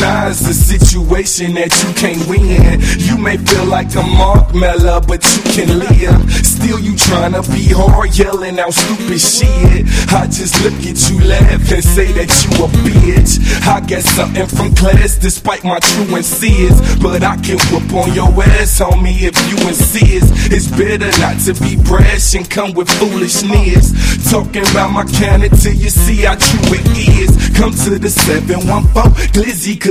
recognize the situation that you can't win. You may feel like a Mark Mellor, but you can live. Still you tryna be hard, yelling out stupid shit. I just look at you, laugh and say that you a bitch. I got something from class despite my truancies, but I can whoop on your ass, homie, if you insist. It's better not to be brash and come with foolishness. Talking about my counter till you see how true it is. Come to the 714 Glizzy,